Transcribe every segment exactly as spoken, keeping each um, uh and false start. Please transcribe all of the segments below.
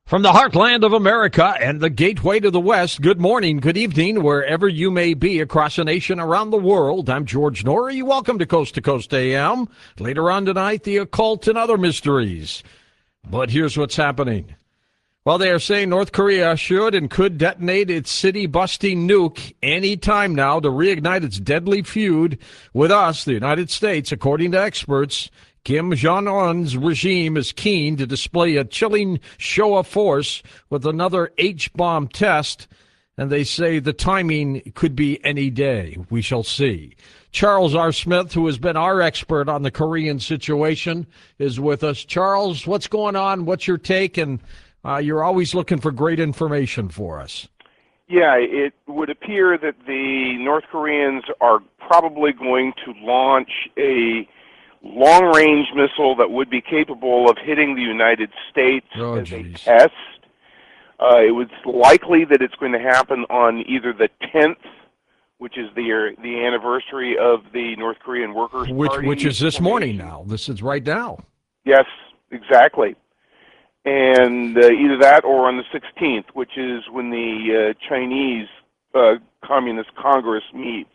From the heartland of America and the gateway to the West, good morning, good evening, wherever you may be across the nation, around the world. I'm George Norrie. Welcome to Coast to Coast A M. Later on tonight, the occult and other mysteries. But here's what's happening. Well, they are saying North Korea should and could detonate its city-busting nuke any time now to reignite its deadly feud with us, the United States, according to experts. Kim Jong-un's regime is keen to display a chilling show of force with another H-bomb test, and they say the timing could be any day. We shall see. Charles R. Smith, who has been our expert on the Korean situation, is with us. Charles, what's going on? What's your take? And uh, you're always looking for great information for us. Yeah, it would appear that the North Koreans are probably going to launch a long-range missile that would be capable of hitting the United States oh, as geez. a test. Uh, it was likely that it's going to happen on either the tenth, which is the the anniversary of the North Korean Workers' Which, Party. which is this morning now. This is right now. Yes, exactly. And uh, either that or on the sixteenth, which is when the uh, Chinese uh, Communist Congress meets.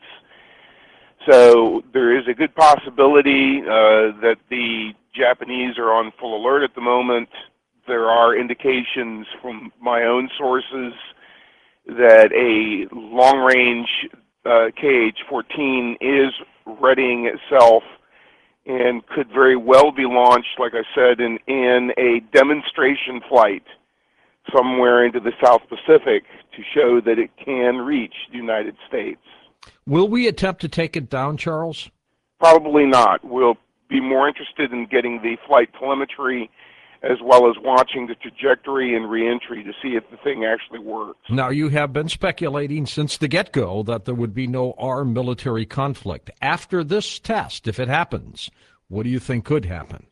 So there is a good possibility uh, that the Japanese are on full alert at the moment. There are indications from my own sources that a long-range uh, K H fourteen is readying itself and could very well be launched, like I said, in, in a demonstration flight somewhere into the South Pacific to show that it can reach the United States. Will we attempt to take it down, Charles? Probably not. We'll be more interested in getting the flight telemetry as well as watching the trajectory and reentry to see if the thing actually works. Now, you have been speculating since the get-go that there would be no armed military conflict. After this test, if it happens, what do you think could happen?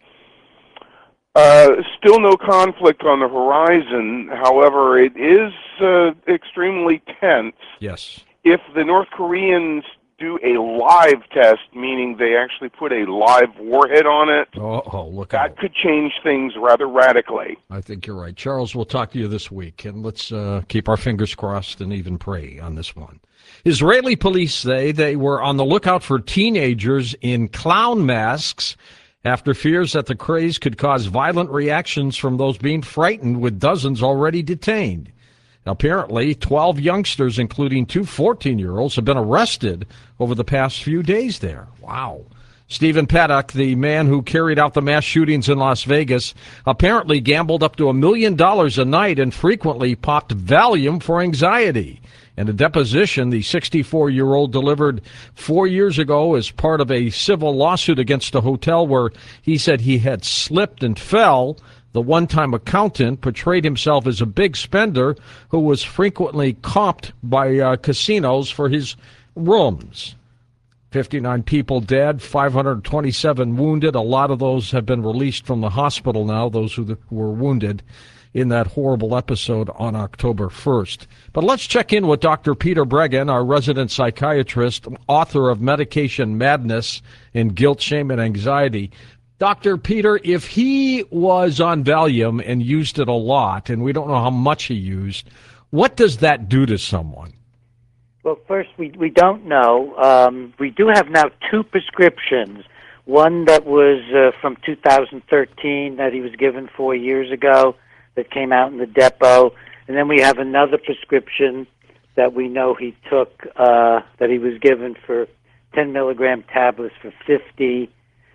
Uh, still no conflict on the horizon. However, it is uh, extremely tense. Yes. If the North Koreans do a live test, meaning they actually put a live warhead on it, oh, oh look that out. could change things rather radically. I think you're right. Charles, we'll talk to you this week, and let's uh, keep our fingers crossed and even pray on this one. Israeli police say they were on the lookout for teenagers in clown masks after fears that the craze could cause violent reactions from those being frightened, with dozens already detained. Apparently, twelve youngsters, including two fourteen-year-olds, have been arrested over the past few days there. Wow. Stephen Paddock, the man who carried out the mass shootings in Las Vegas, apparently gambled up to a million dollars a night and frequently popped Valium for anxiety. In a deposition the sixty-four-year-old delivered four years ago as part of a civil lawsuit against a hotel where he said he had slipped and fell, the one-time accountant portrayed himself as a big spender who was frequently comped by uh, casinos for his rooms. fifty-nine people dead, five hundred twenty-seven wounded. A lot of those have been released from the hospital now, those who, who were wounded in that horrible episode on October first. But let's check in with Doctor Peter Breggin, our resident psychiatrist, author of Medication Madness and Guilt, Shame, and Anxiety. Doctor Peter, if he was on Valium and used it a lot, and we don't know how much he used, what does that do to someone? Well, first, we, we don't know. Um, we do have now two prescriptions. One that was uh, from two thousand thirteen that he was given four years ago that came out in the depot. And then we have another prescription that we know he took uh, that he was given for ten milligram tablets for fifty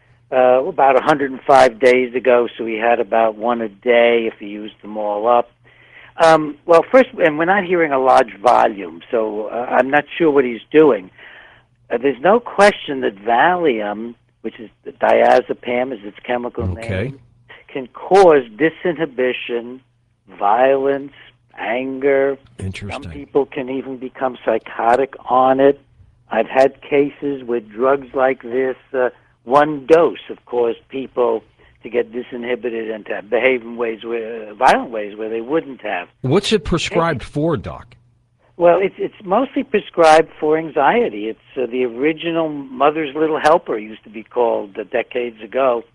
Uh, about one hundred five days ago, so he had about one a day if he used them all up. Um, well, first, and we're not hearing a large volume, so uh, I'm not sure what he's doing. Uh, there's no question that Valium, which is the diazepam is its chemical okay. name, can cause disinhibition, violence, anger. Interesting. Some people can even become psychotic on it. I've had cases with drugs like this. Uh, One dose have caused people to get disinhibited and to behave in ways where, violent ways where they wouldn't have. What's it prescribed for, Doc? Well, it's it's mostly prescribed for anxiety. It's uh, the original Mother's Little Helper used to be called uh, decades ago.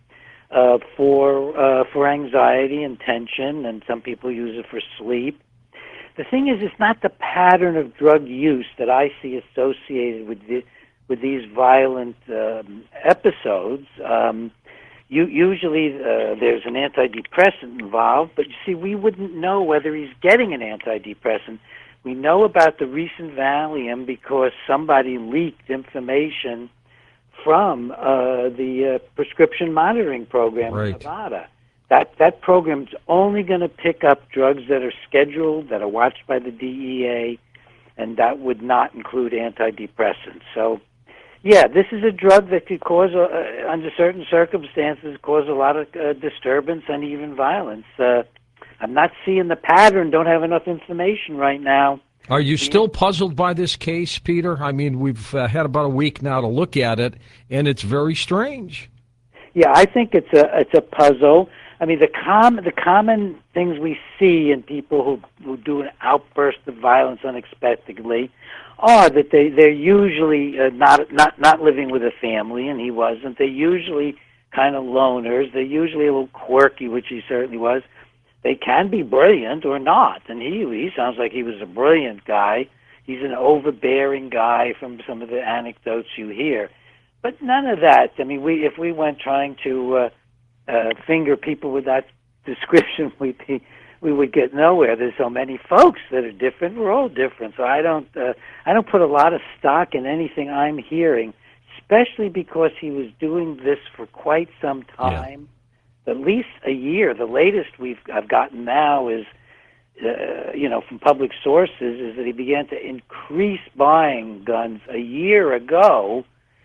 uh, for uh, for anxiety and tension, and some people use it for sleep. The thing is, it's not the pattern of drug use that I see associated with the, with these violent um, episodes. Um, you, usually uh, there's an antidepressant involved, but you see, we wouldn't know whether he's getting an antidepressant. We know about the recent Valium because somebody leaked information from uh, the uh, prescription monitoring program Right. in Nevada. That that program's only going to pick up drugs that are scheduled, that are watched by the D E A, and that would not include antidepressants. So, yeah, this is a drug that could cause, uh, under certain circumstances, cause a lot of uh, disturbance and even violence. Uh, I'm not seeing the pattern, don't have enough information right now. Are you still puzzled by this case, Peter? I mean, we've uh, had about a week now to look at it, and it's very strange. Yeah, I think it's a it's a puzzle. I mean, the com the common things we see in people who who do an outburst of violence unexpectedly are that they they're usually uh, not not not living with a family, and he wasn't. They're usually kind of loners. They're usually a little quirky, which he certainly was. They can be brilliant or not, and he he sounds like he was a brilliant guy. He's an overbearing guy from some of the anecdotes you hear, but none of that. I mean, we if we went trying to uh, uh, finger people with that description, we'd be, we would get nowhere. There's so many folks that are different. We're all different, so I don't uh, I don't put a lot of stock in anything I'm hearing, especially because he was doing this for quite some time. Yeah. At least a year. The latest we've I've gotten now is, uh, you know, from public sources, is that he began to increase buying guns a year ago.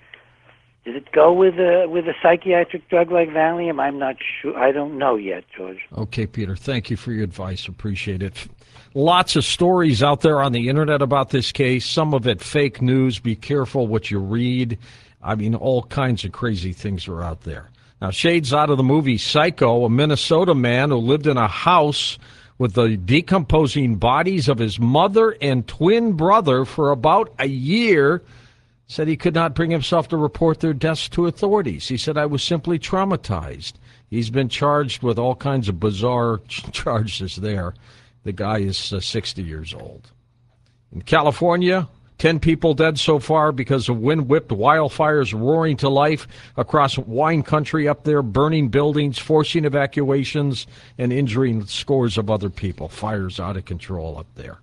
Did it go with a with a psychiatric drug like Valium? I'm not sure. I don't know yet, George. Okay, Peter. Thank you for your advice. Appreciate it. Lots of stories out there on the internet about this case. Some of it fake news. Be careful what you read. I mean, all kinds of crazy things are out there. Now, shades out of the movie Psycho, a Minnesota man who lived in a house with the decomposing bodies of his mother and twin brother for about a year said he could not bring himself to report their deaths to authorities. He said, I was simply traumatized. He's been charged with all kinds of bizarre charges there. The guy is uh, sixty years old. In California, ten people dead so far because of wind-whipped wildfires roaring to life across wine country up there, burning buildings, forcing evacuations, and injuring scores of other people. Fires out of control up there.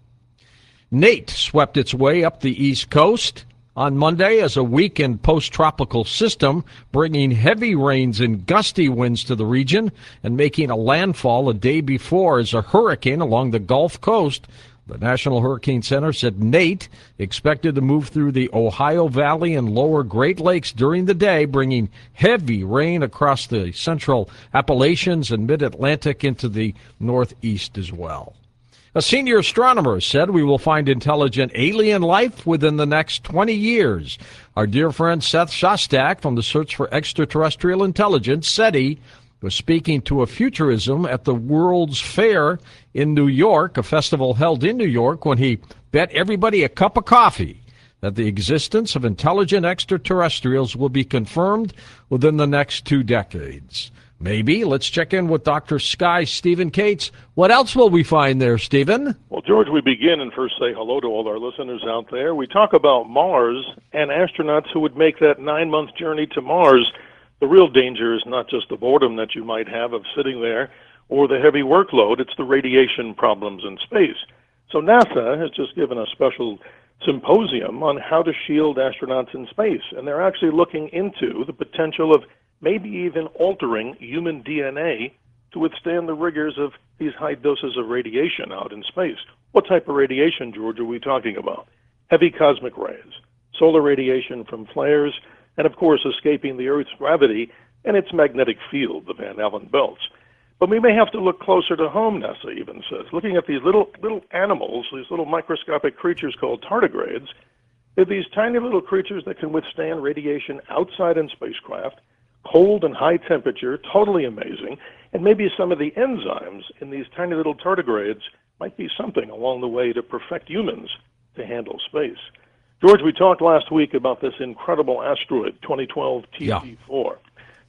Nate swept its way up the East Coast on Monday as a weakened post-tropical system, bringing heavy rains and gusty winds to the region and making a landfall a day before as a hurricane along the Gulf Coast. The National Hurricane Center said Nate expected to move through the Ohio Valley and lower Great Lakes during the day, bringing heavy rain across the central Appalachians and mid-Atlantic into the northeast as well. A senior astronomer said we will find intelligent alien life within the next twenty years. Our dear friend Seth Shostak from the Search for Extraterrestrial Intelligence, SETI, was speaking to a futurism at the World's Fair in New York, a festival held in New York, when he bet everybody a cup of coffee that the existence of intelligent extraterrestrials will be confirmed within the next two decades. Maybe. Let's check in with Doctor Sky Stephen Cates. What else will we find there, Stephen? Well, George, we begin and first say hello to all our listeners out there. We talk about Mars and astronauts who would make that nine-month journey to Mars. The real danger is not just the boredom that you might have of sitting there or the heavy workload, it's the radiation problems in space. So NASA has just given a special symposium on how to shield astronauts in space, and they're actually looking into the potential of maybe even altering human D N A to withstand the rigors of these high doses of radiation out in space. What type of radiation, George, are we talking about? Heavy cosmic rays, solar radiation from flares, and of course escaping the Earth's gravity and its magnetic field, the Van Allen belts. But we may have to look closer to home, NASA even says. Looking at these little little animals, these little microscopic creatures called tardigrades, they're these tiny little creatures that can withstand radiation outside in spacecraft, cold and high temperature, totally amazing, and maybe some of the enzymes in these tiny little tardigrades might be something along the way to perfect humans to handle space. George, we talked last week about this incredible asteroid, twenty twelve T C four. Yeah.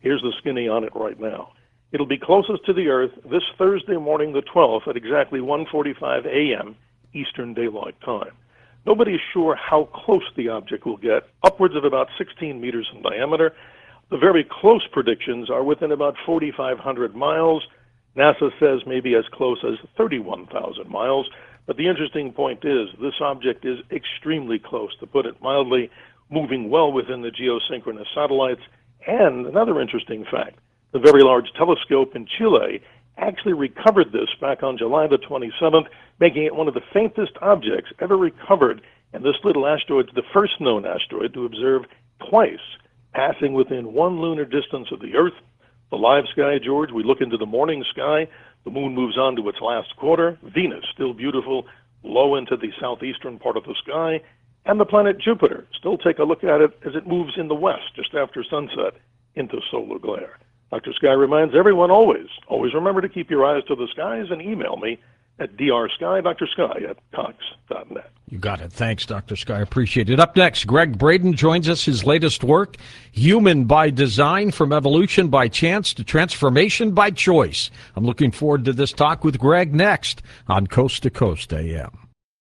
Here's the skinny on it right now. It'll be closest to the Earth this Thursday morning, the twelfth, at exactly one forty-five a.m. Eastern Daylight Time. Nobody is sure how close the object will get, upwards of about sixteen meters in diameter. The very close predictions are within about forty-five hundred miles. NASA says maybe as close as thirty-one thousand miles. But the interesting point is this object is extremely close, to put it mildly, moving well within the geosynchronous satellites. And another interesting fact, the Very Large Telescope in Chile actually recovered this back on July the twenty-seventh, making it one of the faintest objects ever recovered. And this little asteroid is the first known asteroid to observe twice, passing within one lunar distance of the Earth. The live sky, George, we look into the morning sky. The moon moves on to its last quarter. Venus, still beautiful, low into the southeastern part of the sky. And the planet Jupiter, still take a look at it as it moves in the west just after sunset into solar glare. Doctor Sky reminds everyone always, always remember to keep your eyes to the skies and email me at drsky, Doctor Sky at cox dot net. You got it. Thanks, Doctor Sky. Appreciate it. Up next, Gregg Braden joins us. His latest work, Human by Design, From Evolution by Chance to Transformation by Choice. I'm looking forward to this talk with Gregg next on Coast to Coast A M.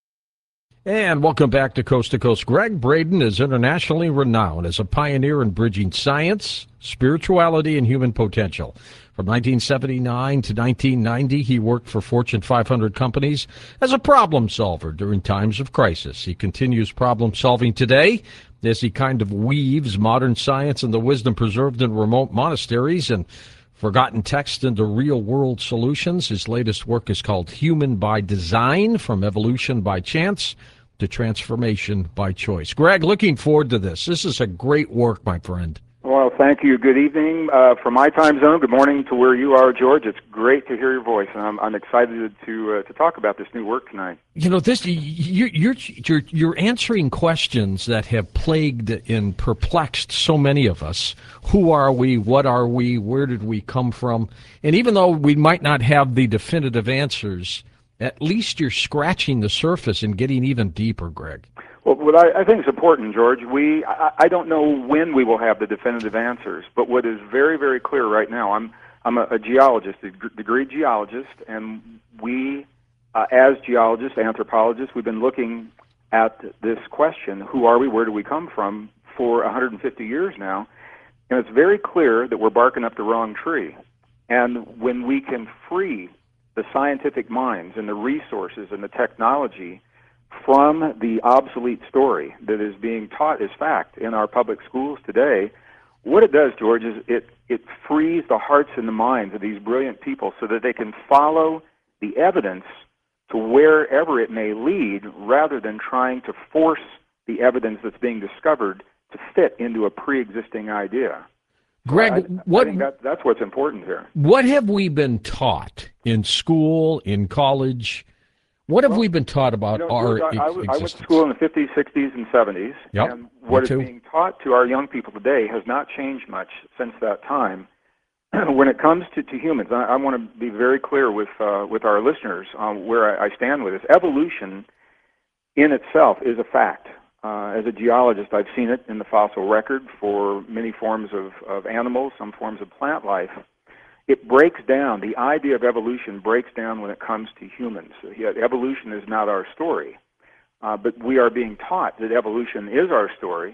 And welcome back to Coast to Coast. Gregg Braden is internationally renowned as a pioneer in bridging science, spirituality, and human potential. From nineteen seventy-nine to nineteen ninety, he worked for Fortune five hundred companies as a problem solver during times of crisis. He continues problem solving today as he kind of weaves modern science and the wisdom preserved in remote monasteries and forgotten texts into real-world solutions. His latest work is called Human by Design, From Evolution by Chance to Transformation by Choice. Gregg, looking forward to this. This is a great work, my friend. Well, thank you. Good evening uh, from my time zone. Good morning to where you are, George. It's great to hear your voice, and I'm, I'm excited to uh, to talk about this new work tonight. You know, this you, you're you're you're answering questions that have plagued and perplexed so many of us. Who are we? What are we? Where did we come from? And even though we might not have the definitive answers, at least you're scratching the surface and getting even deeper, Gregg. Well, what I, I think is important, George, we I, I don't know when we will have the definitive answers, but what is very, very clear right now, I'm I'm a, a geologist, a degree geologist, and we, uh, as geologists, anthropologists, we've been looking at this question, who are we, where do we come from, for one hundred fifty years now, and it's very clear that we're barking up the wrong tree. And when we can free the scientific minds and the resources and the technology from the obsolete story that is being taught as fact in our public schools today, what it does, George, is it, it frees the hearts and the minds of these brilliant people so that they can follow the evidence to wherever it may lead rather than trying to force the evidence that's being discovered to fit into a pre-existing idea. Gregg, I, what, I think that, that's what's important here. What have we been taught in school, in college? What have well, we been taught about you know, our George, I, existence? I went to school in the fifties, sixties, and seventies, yep, and what is too. being taught to our young people today has not changed much since that time. When it comes to, to humans, I, I want to be very clear with uh, with our listeners on where I, I stand with this. Evolution in itself is a fact. Uh, as a geologist, I've seen it in the fossil record for many forms of, of animals, some forms of plant life. It breaks down, the idea of evolution breaks down when it comes to humans. Yet evolution is not our story, uh, but we are being taught that evolution is our story,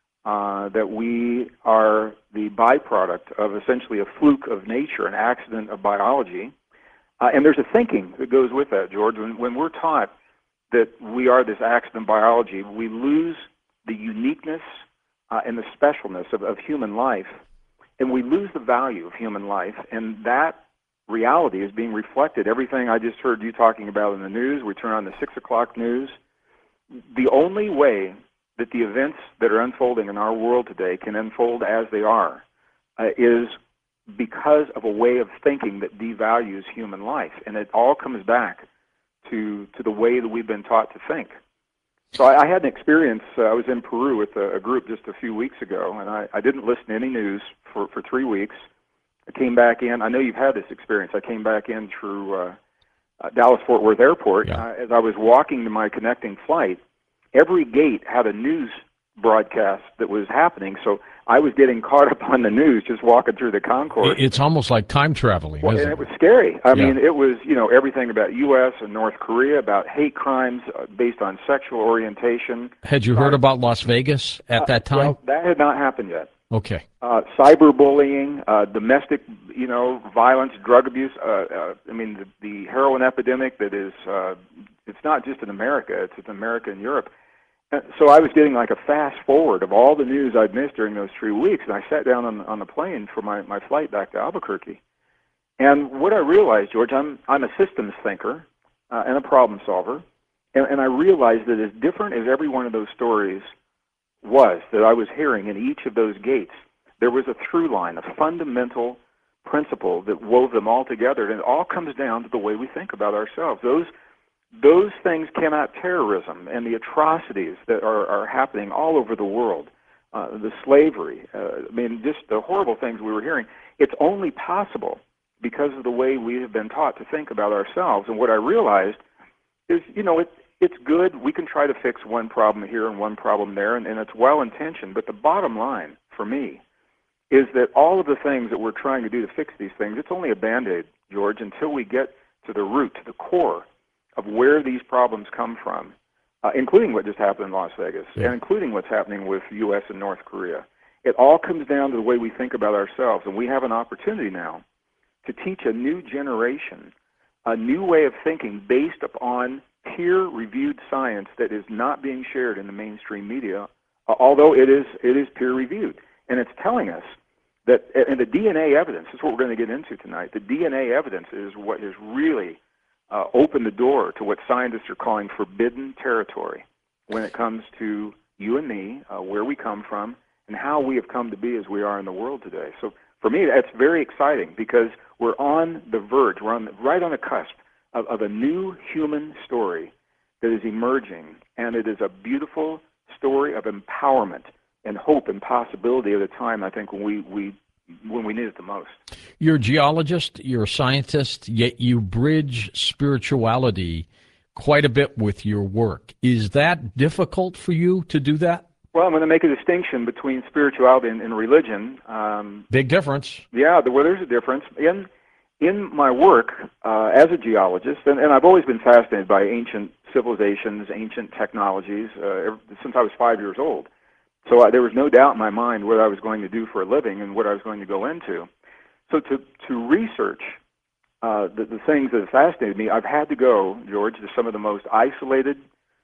uh, that we are the byproduct of essentially a fluke of nature, an accident of biology. Uh, and there's a thinking that goes with that, George. When, when we're taught that we are this accident of biology, we lose the uniqueness uh, and the specialness of, of human life. And we lose the value of human life, and that reality is being reflected. Everything I just heard you talking about in the news, we turn on the six o'clock news. The only way that the events that are unfolding in our world today can unfold as they are uh, is because of a way of thinking that devalues human life. And it all comes back to, to the way that we've been taught to think. So I, I had an experience. Uh, I was in Peru with a, a group just a few weeks ago, and I, I didn't listen to any news for, for three weeks. I came back in. I know you've had this experience. I came back in through uh, uh, Dallas-Fort Worth Airport. Yeah. Uh, as I was walking to my connecting flight, every gate had a news broadcast that was happening. So I was getting caught up on the news just walking through the concourse. It's almost like time traveling, Well, isn't and it? it was scary. I Yeah. mean, it was, you know, everything about U S and North Korea, about hate crimes uh, based on sexual orientation. Had you heard about Las Vegas at that Uh, time? well, that had not happened yet. Okay. Uh, cyberbullying, uh, domestic, you know, violence, drug abuse. Uh, uh, I mean, the, the heroin epidemic that is, uh, it's not just in America, it's in America and Europe. Uh, So I was getting like a fast forward of all the news I'd missed during those three weeks, and I sat down on, on the plane for my, my flight back to Albuquerque. And what I realized, George, I'm, I'm a systems thinker uh, and a problem solver, and, and I realized that as different as every one of those stories was that I was hearing in each of those gates, there was a through line, a fundamental principle that wove them all together, and it all comes down to the way we think about ourselves. Those those things came out terrorism and the atrocities that are, are happening all over the world, uh, the slavery, uh, I mean, just the horrible things we were hearing. It's only possible because of the way we have been taught to think about ourselves. And what I realized is, you know, it, it's good. We can try to fix one problem here and one problem there, and, and it's well-intentioned. But the bottom line for me is that all of the things that we're trying to do to fix these things, it's only a Band-Aid, George, until we get to the root, to the core of where these problems come from, uh, including what just happened in Las Vegas, Yeah. and including what's happening with U S and North Korea. It all comes down to the way we think about ourselves, and we have an opportunity now to teach a new generation a new way of thinking based upon peer-reviewed science that is not being shared in the mainstream media, uh, although it is it is peer-reviewed. And it's telling us that, and the D N A evidence is what we're going to get into tonight. The D N A evidence is what has really uh, opened the door to what scientists are calling forbidden territory when it comes to you and me, uh, where we come from, and how we have come to be as we are in the world today. So for me, that's very exciting because we're on the verge, we're on the, right on the cusp of, of a new human story that is emerging, and it is a beautiful story of empowerment and hope and possibility at a time, I think, when we, we when we need it the most. You're a geologist, you're a scientist, yet you bridge spirituality quite a bit with your work. Is that difficult for you to do that? Well, I'm going to make a distinction between spirituality and, and religion. Um, Big difference. yeah, the, well, there's a difference. In in my work uh, as a geologist, and, and I've always been fascinated by ancient civilizations, ancient technologies, uh, ever, since I was five years old. So I, there was no doubt in my mind what I was going to do for a living and what I was going to go into. So to, to research uh, the, the things that have fascinated me, I've had to go, George, to some of the most isolated,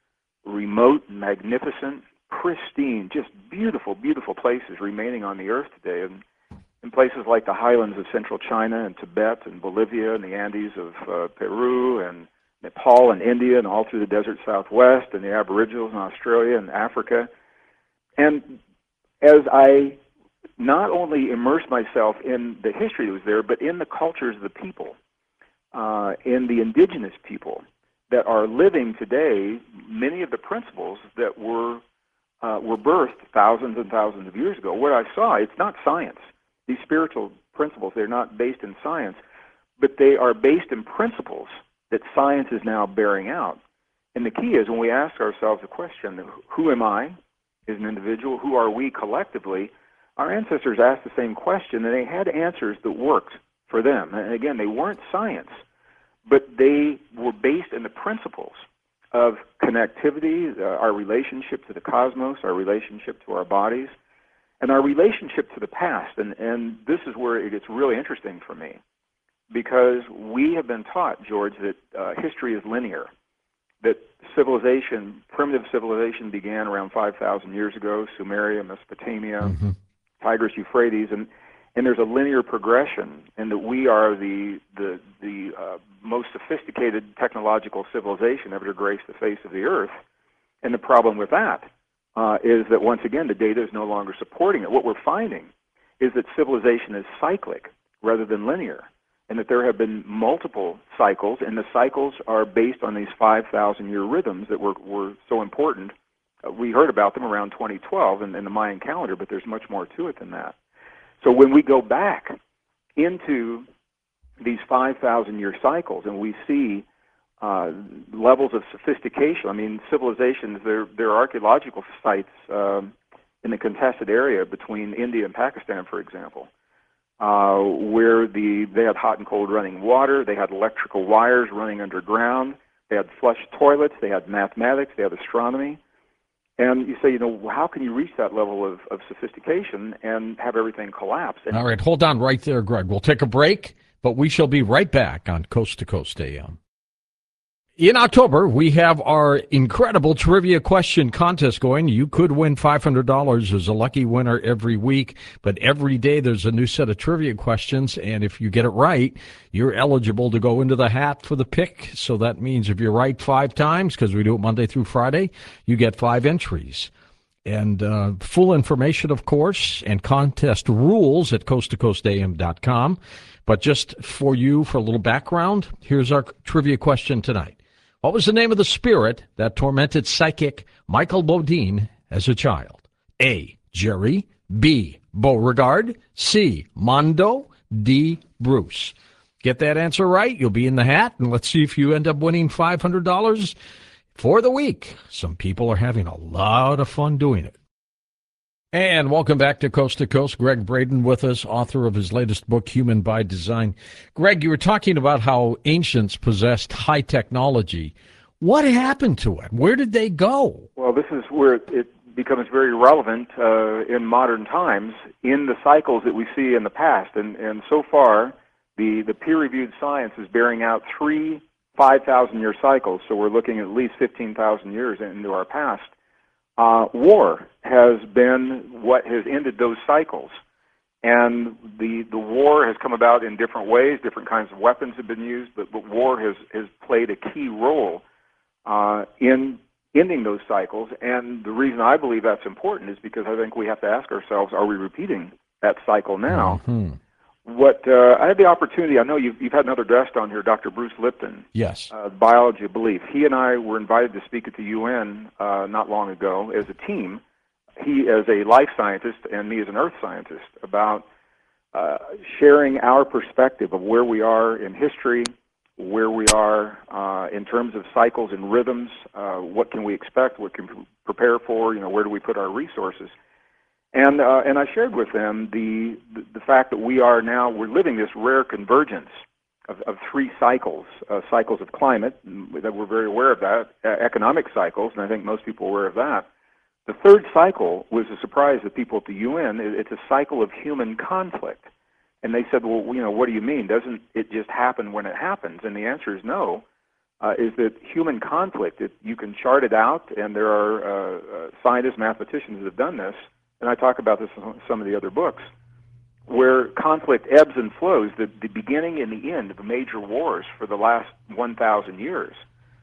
remote, magnificent, pristine, just beautiful, beautiful places remaining on the earth today. And in places like the highlands of central China and Tibet and Bolivia and the Andes of uh, Peru and Nepal and India and all through the desert southwest and the Aboriginals in Australia and Africa. And as I not only immersed myself in the history that was there, but in the cultures of the people, uh, in the indigenous people that are living today, many of the principles that were uh, were birthed thousands and thousands of years ago. What I saw, it's not science. These spiritual principles, they're not based in science, but they are based in principles that science is now bearing out. And the key is when we ask ourselves the question, who am I as an individual? Who are we collectively? Our ancestors asked the same question, and they had answers that worked for them. And again, they weren't science, but they were based in the principles of connectivity, uh, our relationship to the cosmos, our relationship to our bodies, and our relationship to the past. And, and this is where it gets really interesting for me, because we have been taught, George, that uh, history is linear, that civilization, primitive civilization began around five thousand years ago, Sumeria, Mesopotamia, mm-hmm. Tigris, Euphrates, and, and there's a linear progression, and that we are the, the, the uh, most sophisticated technological civilization ever to grace the face of the earth. And the problem with that uh, is that, once again, the data is no longer supporting it. What we're finding is that civilization is cyclic rather than linear, and that there have been multiple cycles, and the cycles are based on these five thousand year rhythms that were, were so important. Uh, we heard about them around twenty twelve in, in the Mayan calendar, but there's much more to it than that. So when we go back into these five thousand year cycles and we see uh, levels of sophistication, I mean, civilizations, there, there are archaeological sites um, in the contested area between India and Pakistan, for example, uh, where the they had hot and cold running water, they had electrical wires running underground, they had flush toilets, they had mathematics, they had astronomy. And you say, you know, how can you reach that level of, of sophistication and have everything collapse? And All right, hold on right there, Greg. We'll take a break, but we shall be right back on Coast to Coast A M. In October, we have our incredible trivia question contest going. You could win five hundred dollars. There's a lucky winner every week, but every day there's a new set of trivia questions, and if you get it right, you're eligible to go into the hat for the pick. So that means if you're right five times, because we do it Monday through Friday, you get five entries. And uh, full information, of course, and contest rules at coast to coast a m dot com. But just for you, for a little background, here's our trivia question tonight. What was the name of the spirit that tormented psychic Michael Bodine as a child? A. Jerry. B. Beauregard. C. Mondo. D. Bruce. Get that answer right, you'll be in the hat, and let's see if you end up winning five hundred dollars for the week. Some people are having a lot of fun doing it. And welcome back to Coast to Coast. Greg Braden with us, author of his latest book, Human by Design. Greg, you were talking about how ancients possessed high technology. What happened to it? Where did they go? well, this is where it, it becomes very relevant uh, in modern times in the cycles that we see in the past. And, and so far, the, the peer-reviewed science is bearing out three five thousand year cycles. So we're looking at least fifteen thousand years into our past. Uh, war has been what has ended those cycles. And the the war has come about in different ways. Different kinds of weapons have been used, but, but war has, has played a key role uh, in ending those cycles. And the reason I believe that's important is because I think we have to ask ourselves, are we repeating that cycle now? Mm-hmm. What uh, I had the opportunity, I know you've, you've had another guest on here, Doctor Bruce Lipton. Yes. Uh, Biology of Belief. He and I were invited to speak at the U N uh, not long ago as a team. He as a life scientist and me as an earth scientist about uh, sharing our perspective of where we are in history, where we are uh, in terms of cycles and rhythms, uh, what can we expect, what can we prepare for, you know, where do we put our resources. And uh, and I shared with them the, the the fact that we are now, we're living this rare convergence of, of three cycles, uh, cycles of climate, that we're very aware of that, uh, economic cycles, and I think most people are aware of that. The third cycle was a surprise to people at the U N. It's a cycle of human conflict. And they said, well, you know, what do you mean? Doesn't it just happen when it happens? And the answer is no, uh, is that human conflict, it, you can chart it out, and there are uh, uh, scientists, mathematicians that have done this, and I talk about this in some of the other books, where conflict ebbs and flows, the, the beginning and the end of the major wars for the last one thousand years.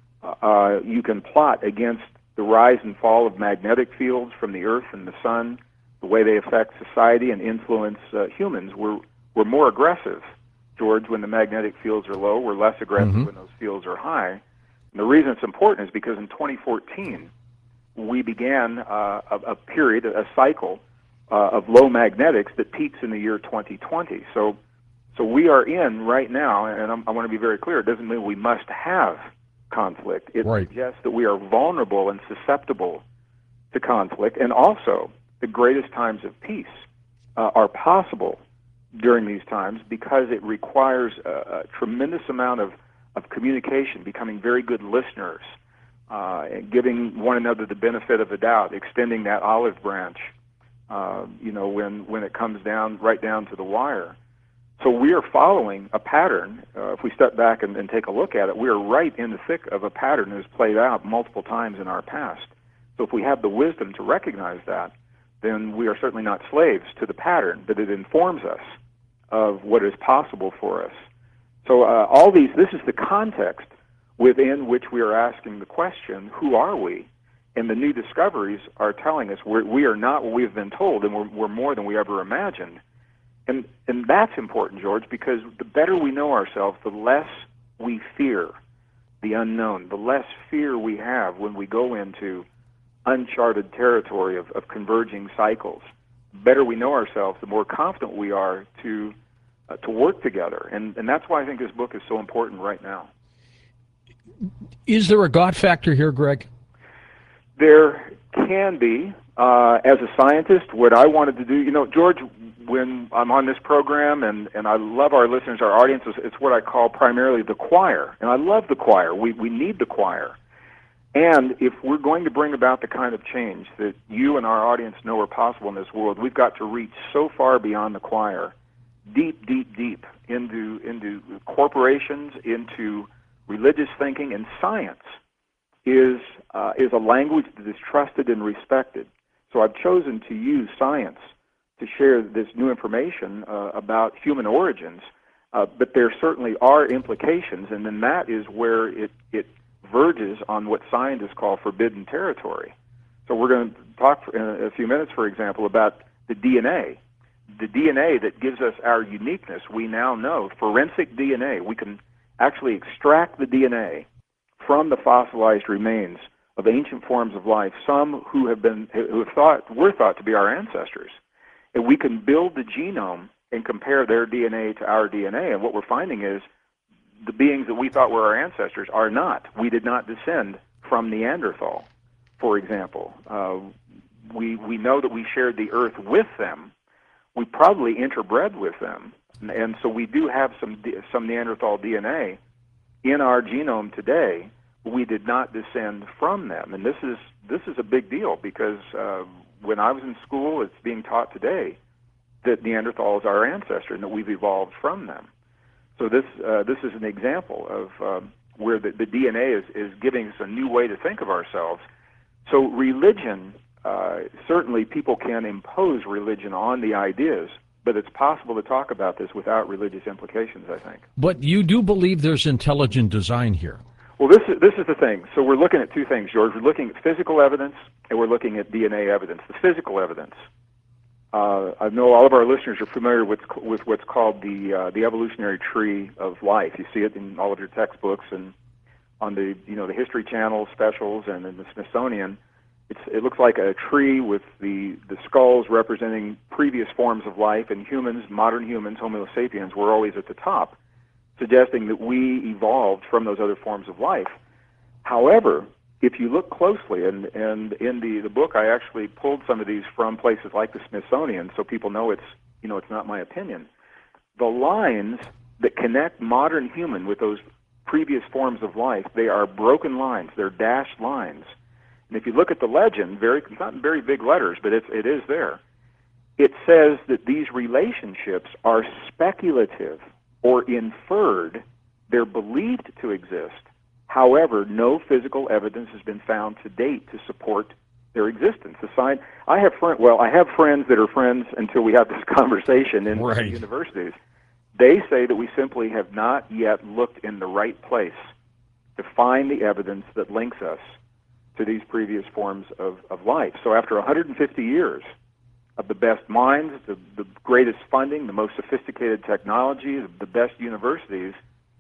Uh, you can plot against the rise and fall of magnetic fields from the Earth and the Sun, the way they affect society and influence uh, humans. We're, we're more aggressive, George, when the magnetic fields are low. We're less aggressive mm-hmm. when those fields are high. And the reason it's important is because in twenty fourteen, we began uh, a, a period, a cycle uh, of low magnetics that peaks in the year twenty twenty. So, so we are in right now, and I'm, I want to be very clear, it doesn't mean we must have conflict. It right. suggests that we are vulnerable and susceptible to conflict, and also the greatest times of peace uh, are possible during these times because it requires a, a tremendous amount of, of communication, becoming very good listeners, uh, and giving one another the benefit of the doubt, extending that olive branch, uh, you know, when, when it comes down, right down to the wire. So we are following a pattern. Uh, if we step back and, and take a look at it, we are right in the thick of a pattern that has played out multiple times in our past. So if we have the wisdom to recognize that, then we are certainly not slaves to the pattern, but it informs us of what is possible for us. So uh, all these, this is the context within which we are asking the question, who are we? And the new discoveries are telling us we're, we are not what we've been told, and we're, we're more than we ever imagined. And, and that's important, George, because the better we know ourselves, the less we fear the unknown, the less fear we have when we go into uncharted territory of, of converging cycles. The better we know ourselves, the more confident we are to uh, to work together. And, and that's why I think this book is so important right now. Is there a God factor here, Greg? There can be. Uh, as a scientist, what I wanted to do, you know, George, when I'm on this program, and, and I love our listeners, our audience, it's, it's what I call primarily the choir. And I love the choir. We, we need the choir. And if we're going to bring about the kind of change that you and our audience know are possible in this world, we've got to reach so far beyond the choir, deep, deep, deep into into corporations, into religious thinking, and science is uh, is a language that is trusted and respected. So I've chosen to use science to share this new information uh, about human origins, uh, but there certainly are implications, and then that is where it it verges on what scientists call forbidden territory. So we're going to talk in a few minutes, for example, about the D N A. The D N A that gives us our uniqueness, we now know, forensic D N A. We can actually extract the D N A from the fossilized remains of ancient forms of life, some who have been who have thought were thought to be our ancestors. And we can build the genome and compare their D N A to our D N A, and what we're finding is the beings that we thought were our ancestors are not. We did not descend from Neanderthal, for example. Uh, we we know that we shared the earth with them. We probably interbred with them, and, and so we do have some some Neanderthal D N A in our genome today. We did not descend from them, and this is this is a big deal because uh, when I was in school, it's being taught today that Neanderthal is our ancestor and that we've evolved from them. So this uh, this is an example of um, where the, the D N A is, is giving us a new way to think of ourselves. So religion, uh, certainly people can impose religion on the ideas, but it's possible to talk about this without religious implications, I think. But you do believe there's intelligent design here. Well, this is, this is the thing. So we're looking at two things, George. We're looking at physical evidence, and we're looking at D N A evidence. The physical evidence. Uh, I know all of our listeners are familiar with with what's called the uh, the evolutionary tree of life. You see it in all of your textbooks and on the you know the History Channel specials and in the Smithsonian. It's, it looks like a tree with the, the skulls representing previous forms of life, and humans, modern humans, Homo sapiens, were always at the top, suggesting that we evolved from those other forms of life. However, if you look closely, and, and in the, the book I actually pulled some of these from places like the Smithsonian so people know it's, you know, it's not my opinion. The lines that connect modern human with those previous forms of life, they are broken lines, they're dashed lines. And if you look at the legend, very, it's not in very big letters, but it's, it is there, it says that these relationships are speculative or inferred. They're believed to exist. However, no physical evidence has been found to date to support their existence. The sign, I have friend, well, I have friends that are friends until we have this conversation in right. universities. They say that we simply have not yet looked in the right place to find the evidence that links us to these previous forms of, of life. So after one hundred fifty years of the best minds, the, the greatest funding, the most sophisticated technology, the best universities,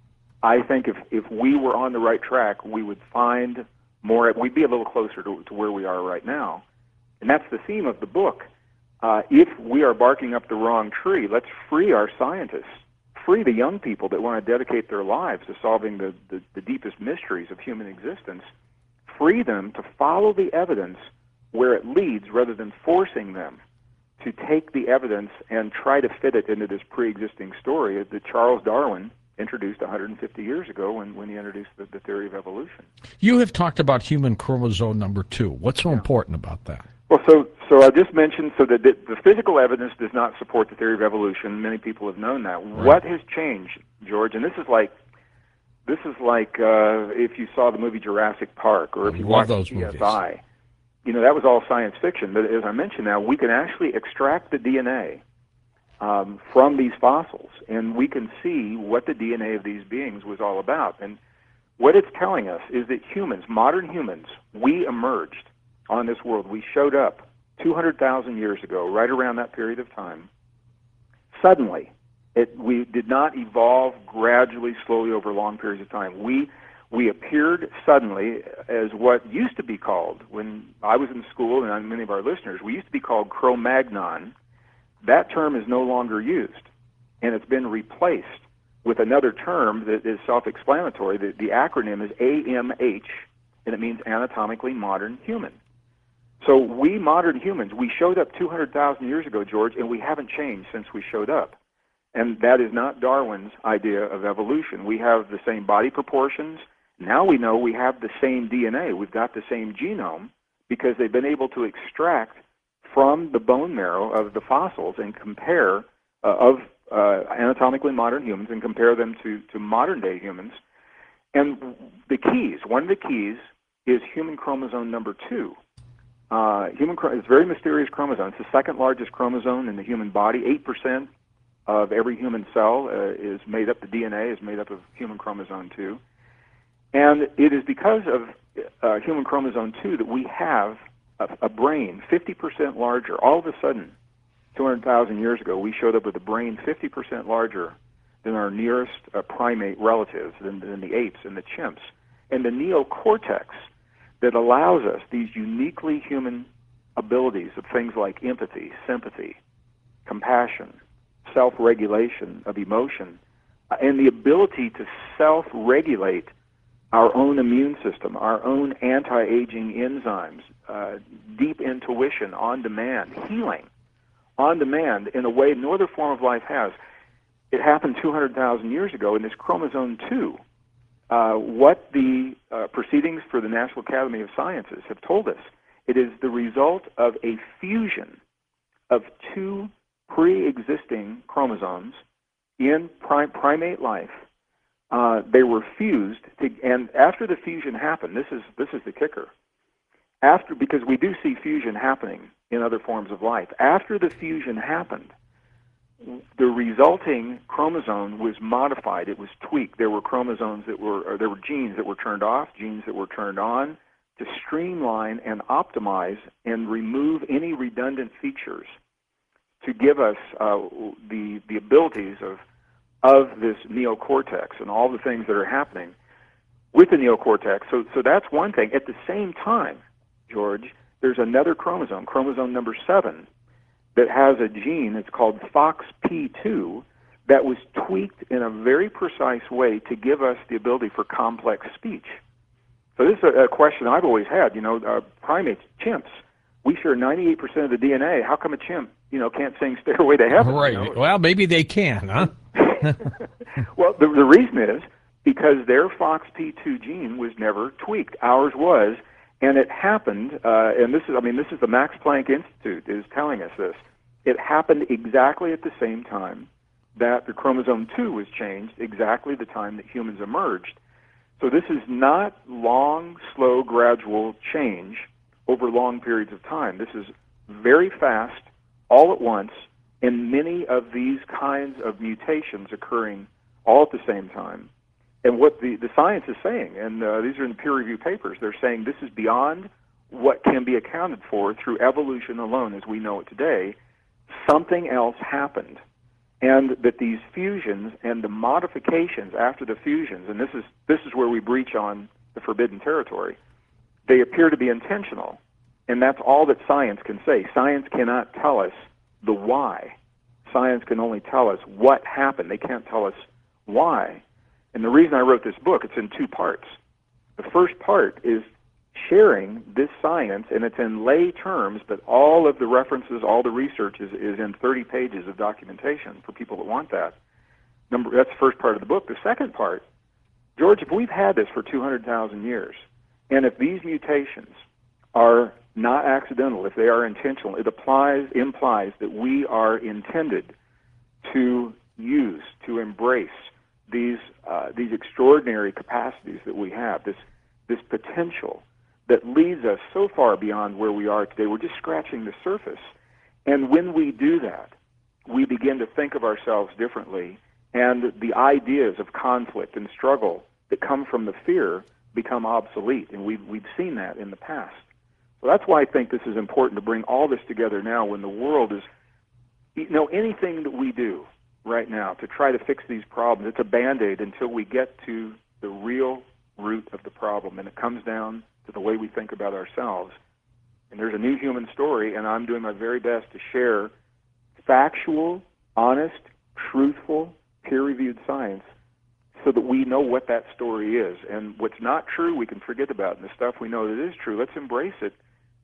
I think if, if we were on the right track, we would find more, we'd be a little closer to, to where we are right now. And that's the theme of the book. Uh, if we are barking up the wrong tree, let's free our scientists, free the young people that want to dedicate their lives to solving the, the, the deepest mysteries of human existence, free them to follow the evidence where it leads rather than forcing them to take the evidence and try to fit it into this pre-existing story that Charles Darwin introduced one hundred fifty years ago when, when he introduced the, the theory of evolution. You have talked about human chromosome number two. What's so yeah. important about that? Well, so so I just mentioned so that the, the physical evidence does not support the theory of evolution. Many people have known that. Right. What has changed, George? And this is like this is like uh, if you saw the movie Jurassic Park or if you watched C S I. You know, that was all science fiction. But as I mentioned now, we can actually extract the D N A um, from these fossils, and we can see what the D N A of these beings was all about. And what it's telling us is that humans, modern humans, we emerged on this world. We showed up two hundred thousand years ago, right around that period of time. Suddenly, it, we did not evolve gradually, slowly over long periods of time. We we appeared suddenly as what used to be called, when I was in school and many of our listeners, we used to be called Cro-Magnon. That term is no longer used, and it's been replaced with another term that is self-explanatory. The, the acronym is A M H, and it means anatomically modern human. So we modern humans, we showed up two hundred thousand years ago, George, and we haven't changed since we showed up. And that is not Darwin's idea of evolution. We have the same body proportions. Now we know we have the same D N A. We've got the same genome because they've been able to extract from the bone marrow of the fossils and compare uh, of uh, anatomically modern humans and compare them to, to modern-day humans. And the keys, one of the keys is human chromosome number two. Uh, human It's a very mysterious chromosome. It's the second largest chromosome in the human body. eight percent of every human cell uh, is made up, the D N A is made up of human chromosome two. And it is because of uh, human chromosome two that we have a, a brain fifty percent larger. All of a sudden, two hundred thousand years ago, we showed up with a brain fifty percent larger than our nearest uh, primate relatives, than, than the apes and the chimps. And the neocortex that allows us these uniquely human abilities of things like empathy, sympathy, compassion, self-regulation of emotion, uh, and the ability to self-regulate our own immune system, our own anti-aging enzymes, uh, deep intuition on demand, healing on demand in a way no other form of life has. It happened two hundred thousand years ago in this chromosome two. Uh, what the uh, proceedings for the National Academy of Sciences have told us, it is the result of a fusion of two pre-existing chromosomes in prim- primate life. Uh, they were fused, to, and after the fusion happened, this is this is the kicker. After, because we do see fusion happening in other forms of life. After the fusion happened, the resulting chromosome was modified. It was tweaked. There were chromosomes that were, or there were genes that were turned off, genes that were turned on, to streamline and optimize and remove any redundant features to give us uh, the the abilities of of this neocortex and all the things that are happening with the neocortex. So, so that's one thing. At the same time, George, there's another chromosome, chromosome number seven, that has a gene, it's called F O X P two, that was tweaked in a very precise way to give us the ability for complex speech. So this is a, a question I've always had. You know, uh, primates, chimps, we share ninety-eight percent of the D N A. How come a chimp, you know, can't sing Stairway to Heaven? Right. You know? Well, maybe they can, huh? Well, the, the reason is because their F O X P two gene was never tweaked. Ours was, and it happened, uh, and this is, I mean, this is the Max Planck Institute is telling us this. It happened exactly at the same time that the chromosome two was changed, exactly the time that humans emerged. So this is not long, slow, gradual change over long periods of time. This is very fast, all at once, and many of these kinds of mutations occurring all at the same time. And what the, the science is saying, and uh, these are in peer-reviewed papers, they're saying this is beyond what can be accounted for through evolution alone as we know it today. Something else happened. And that these fusions and the modifications after the fusions, and this is this is where we breach on the forbidden territory, they appear to be intentional. And that's all that science can say. Science cannot tell us the why. Science can only tell us what happened. They can't tell us why. And the reason I wrote this book, it's in two parts. The first part is sharing this science, and it's in lay terms, but all of the references, all the research is, is in thirty pages of documentation for people that want that. Number, that's the first part of the book. The second part, George, if we've had this for two hundred thousand years, and if these mutations are not accidental, if they are intentional, it applies, implies that we are intended to use, to embrace these uh, these extraordinary capacities that we have, this this potential that leads us so far beyond where we are today. We're just scratching the surface. And when we do that, we begin to think of ourselves differently, and the ideas of conflict and struggle that come from the fear become obsolete, and we've, we've seen that in the past. So that's why I think this is important to bring all this together now when the world is, you know, anything that we do right now to try to fix these problems, it's a Band-Aid until we get to the real root of the problem, and it comes down to the way we think about ourselves. And there's a new human story, and I'm doing my very best to share factual, honest, truthful, peer-reviewed science so that we know what that story is. And what's not true, we can forget about. And the stuff we know that is true, let's embrace it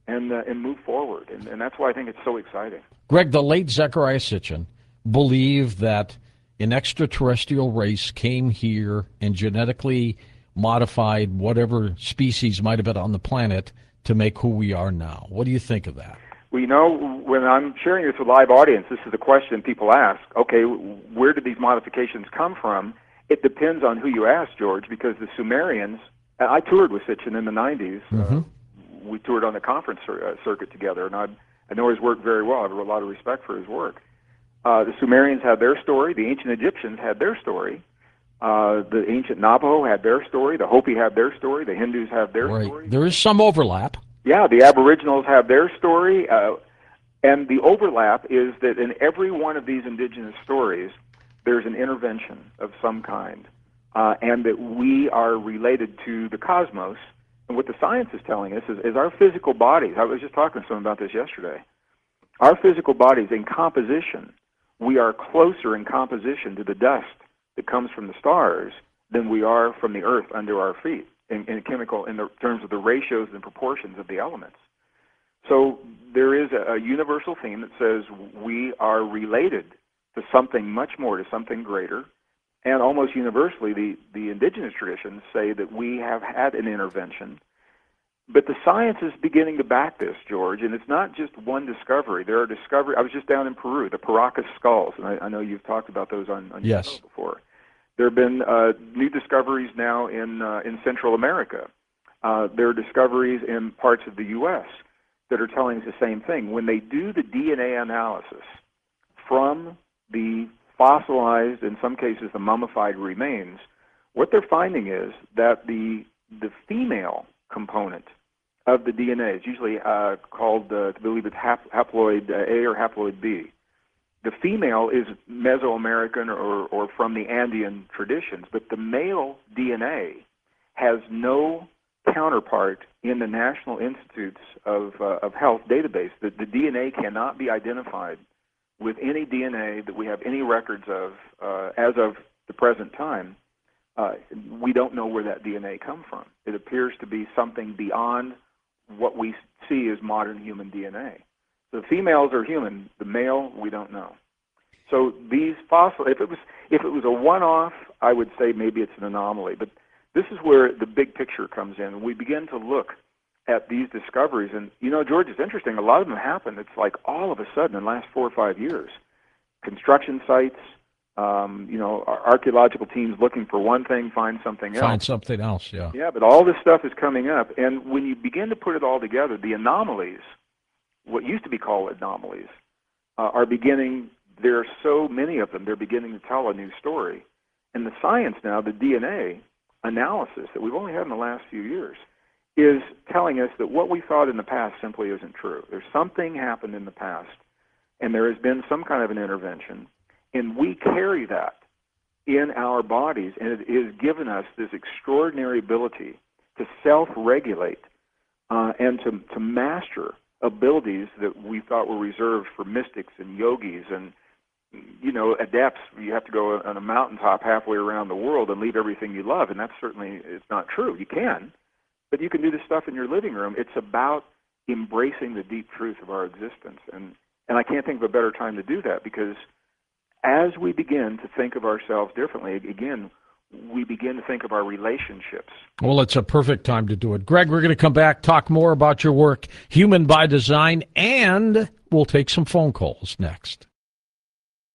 and uh, and move forward. And, and that's why I think it's so exciting. Greg, the late Zecharia Sitchin believed that an extraterrestrial race came here and genetically modified whatever species might have been on the planet to make who we are now. What do you think of that? Well, you know, when I'm sharing this with a live audience, this is a question people ask. Okay, where did these modifications come from? It depends on who you ask, George, because the Sumerians, I toured with Sitchin in the nineties. Mm-hmm. Uh, we toured on the conference cir- uh, circuit together, and I, I know his work very well. I have a lot of respect for his work. Uh, the Sumerians had their story. The ancient Egyptians had their story. Uh, the ancient Navajo had their story. The Hopi had their story. The Hindus have their right. story. There is some overlap. Yeah, the Aboriginals have their story. Uh, and the overlap is that in every one of these indigenous stories, there's an intervention of some kind, uh, and that we are related to the cosmos. And what the science is telling us is, is our physical bodies, I was just talking to someone about this yesterday, our physical bodies in composition, we are closer in composition to the dust that comes from the stars than we are from the earth under our feet in, in chemical, in the terms of the ratios and proportions of the elements. So there is a, a universal theme that says we are related to something much more, to something greater, and almost universally the, the indigenous traditions say that we have had an intervention. But the science is beginning to back this, George, and it's not just one discovery. There are discovery. I was just down in Peru, the Paracas skulls, and I, I know you've talked about those on, on your yes. show before. There have been uh, new discoveries now in uh, in Central America. Uh, there are discoveries in parts of the U S that are telling us the same thing. When they do the D N A analysis from the fossilized, in some cases the mummified remains, what they're finding is that the the female component of the D N A is usually uh, called, uh, I believe it's hap- haploid A or haploid B. The female is Mesoamerican or, or from the Andean traditions, but the male D N A has no counterpart in the National Institutes of, uh, of Health database. The, the D N A cannot be identified with any D N A that we have any records of uh, as of the present time. Uh, we don't know where that D N A come from. It appears to be something beyond what we see as modern human D N A. The females are human. The male, we don't know. So these fossil, if it was if it was a one-off, I would say maybe it's an anomaly. But this is where the big picture comes in. We begin to look at these discoveries, and you know, George, it's interesting. A lot of them happen. It's like all of a sudden in the last four or five years, construction sites. Um, you know, archaeological teams looking for one thing, find something else. Find something else, yeah. Yeah, but all this stuff is coming up, and when you begin to put it all together, the anomalies, what used to be called anomalies, uh, are beginning, there are so many of them, they're beginning to tell a new story. And the science now, the D N A analysis that we've only had in the last few years, is telling us that what we thought in the past simply isn't true. There's something happened in the past, and there has been some kind of an intervention, and we carry that in our bodies, and it has given us this extraordinary ability to self-regulate uh, and to, to master abilities that we thought were reserved for mystics and yogis and, you know, adepts. You have to go on a mountaintop halfway around the world and leave everything you love, and that's certainly it's not true. You can, but you can do this stuff in your living room. It's about embracing the deep truth of our existence, and, and I can't think of a better time to do that, because as we begin to think of ourselves differently, again, we begin to think of our relationships. Well, it's a perfect time to do it. Greg, we're going to come back, talk more about your work, Human by Design, and we'll take some phone calls next.